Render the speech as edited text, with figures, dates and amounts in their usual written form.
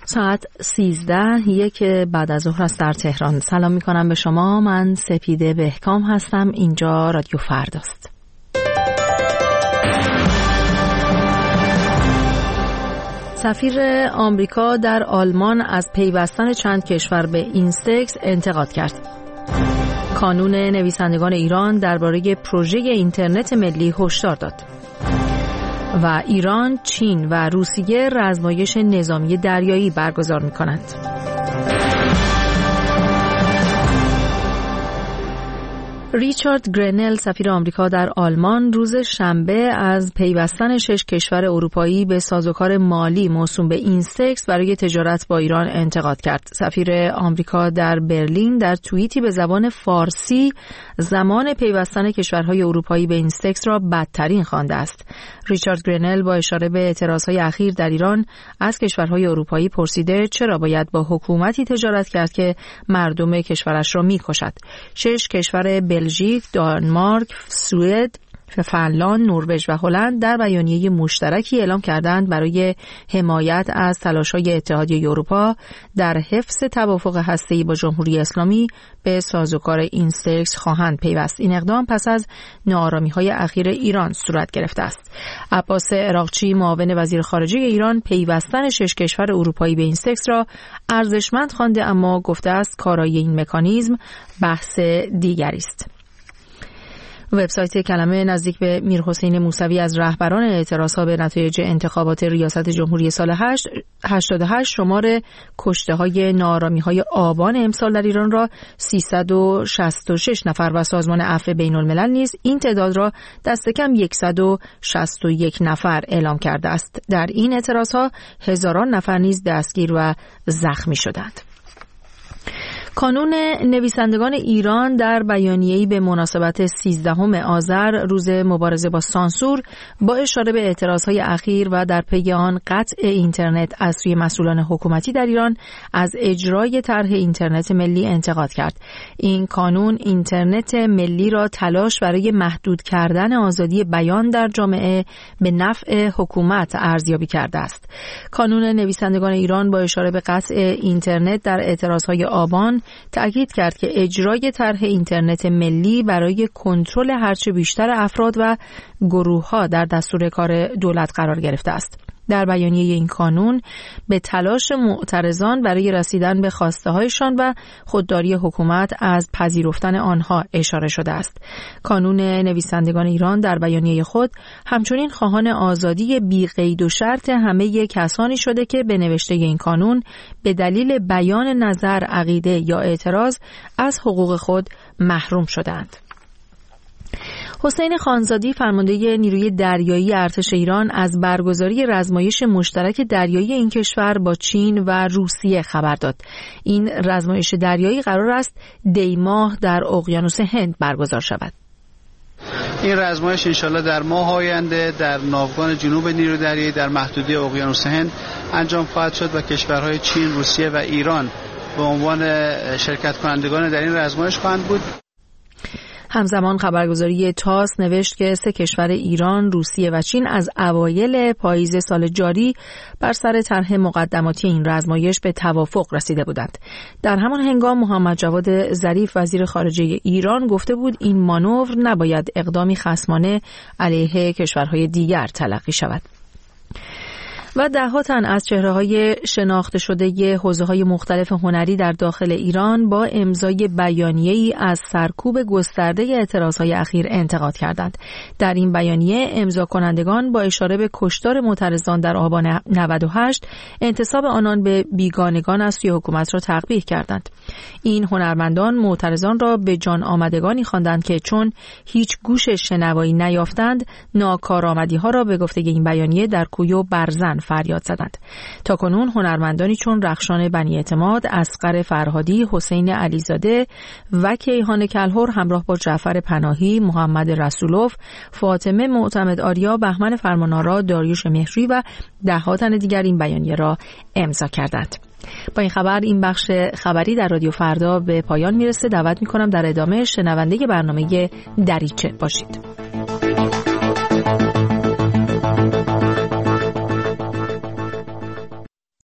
ساعت 13:01 بعد از ظهر است در تهران. سلام می کنم به شما. من سپیده بهکام هستم. اینجا رادیو فرداست. سفیر آمریکا در آلمان از پیوستن چند کشور به اینستکس انتقاد کرد. کانون نویسندگان ایران درباره پروژه اینترنت ملی هشدار داد. و ایران، چین و روسیه رزمایش نظامی دریایی برگزار می‌کنند. ریچارد گرنل، سفیر آمریکا در آلمان، روز شنبه از پیوستن 6 کشور اروپایی به سازوکار مالی موسوم به اینستکس برای تجارت با ایران انتقاد کرد. سفیر آمریکا در برلین در توییتی به زبان فارسی زمان پیوستن کشورهای اروپایی به اینستکس را بدترین خوانده است. ریچارد گرنل با اشاره به اعتراضهای اخیر در ایران از کشورهای اروپایی پرسیده چرا باید با حکومتی تجارت کرد که مردم کشورش را می‌کشد. 6 کشور بلژیک، دانمارک، سوئد، فنلاند، نروژ و هلند در بیانیه مشترکی اعلام کردند برای حمایت از تلاش‌های اتحادیه اروپا در حفظ توافق هسته‌ای با جمهوری اسلامی به سازوکار اینستکس خواهند پیوست. این اقدام پس از ناآرامی‌های اخیر ایران صورت گرفته است. عباس عراقچی، معاون وزیر خارجه ایران، پیوستن 6 کشور اروپایی به اینستکس را ارزشمند خوانده، اما گفته است کارایی این مکانیزم بحث دیگری است. وبسایت کلمه نزدیک به میرحسین موسوی از رهبران اعتراضها به نتایج انتخابات ریاست جمهوری سال 88 شمار کشته‌های ناآرامی‌های آبان امسال در ایران را 366 نفر و سازمان عفو بین‌الملل نیز این تعداد را دست کم 161 نفر اعلام کرده است. در این اعتراضها هزاران نفر نیز دستگیر و زخمی شدند. کانون نویسندگان ایران در بیانیه‌ای به مناسبت 13 آذر روز مبارزه با سانسور با اشاره به اعتراضهای اخیر و در پی آن قطع اینترنت از سوی مسئولان حکومتی در ایران از اجرای طرح اینترنت ملی انتقاد کرد. این کانون اینترنت ملی را تلاش برای محدود کردن آزادی بیان در جامعه به نفع حکومت ارزیابی کرده است. کانون نویسندگان ایران با اشاره به قطع اینترنت در اعتراضهای آبان تأکید کرد که اجرای طرح اینترنت ملی برای کنترل هرچه بیشتر افراد و گروه‌ها در دستور کار دولت قرار گرفته است. در بیانیه این کانون به تلاش معترضان برای رسیدن به خواسته‌هایشان و خودداری حکومت از پذیرفتن آنها اشاره شده است. کانون نویسندگان ایران در بیانیه خود همچنین خواهان آزادی بی قید و شرط همه کسانی شده که به نوشته این کانون به دلیل بیان نظر، عقیده یا اعتراض از حقوق خود محروم شدند. حسین خانزادی، فرمانده نیروی دریایی ارتش ایران، از برگزاری رزمایش مشترک دریایی این کشور با چین و روسیه خبر داد. این رزمایش دریایی قرار است دی ماه در اقیانوس هند برگزار شود. این رزمایش انشالله در ماه آینده در ناوگان جنوب نیروی دریایی در محدوده اقیانوس هند انجام خواهد شد و کشورهای چین، روسیه و ایران به عنوان شرکت کنندگان در این رزمایش خواهند بود. همزمان خبرگزاری تاس نوشت که 3 کشور ایران، روسیه و چین از اوایل پاییز سال جاری بر سر طرح مقدماتی این رزمایش به توافق رسیده بودند. در همان هنگام محمد جواد ظریف، وزیر خارجه ایران، گفته بود این مانور نباید اقدامی خصمانه علیه کشورهای دیگر تلقی شود. و ده‌ها تن از چهره‌های شناخته شده حوزه‌های مختلف هنری در داخل ایران با امضای بیانیه‌ای از سرکوب گسترده اعتراضهای اخیر انتقاد کردند. در این بیانیه امضا کنندگان با اشاره به کشتار معترضان در آبان 98 انتساب آنان به بیگانگان از سوی حکومت را تقبیح کردند. این هنرمندان معترضان را به جان آمدگانی خواندند که چون هیچ گوش شنوایی نیافتند، ناکارآمدی‌ها را به گفته این بیانیه در کوی و برزن فریاد زدند. تاکنون هنرمندانی چون رخشان بنی اعتماد، اصغر فرهادی، حسین علیزاده و کیهان کلهر همراه با جعفر پناهی، محمد رسولوف، فاطمه معتمد آریا، بهمن فرمانآرا، داریوش مهری و ده‌ها تن دیگر این بیانیه را امضا کردند. با این خبر این بخش خبری در رادیو فردا به پایان میرسه. دعوت میکنم در ادامه شنونده برنامه دریچه باشید.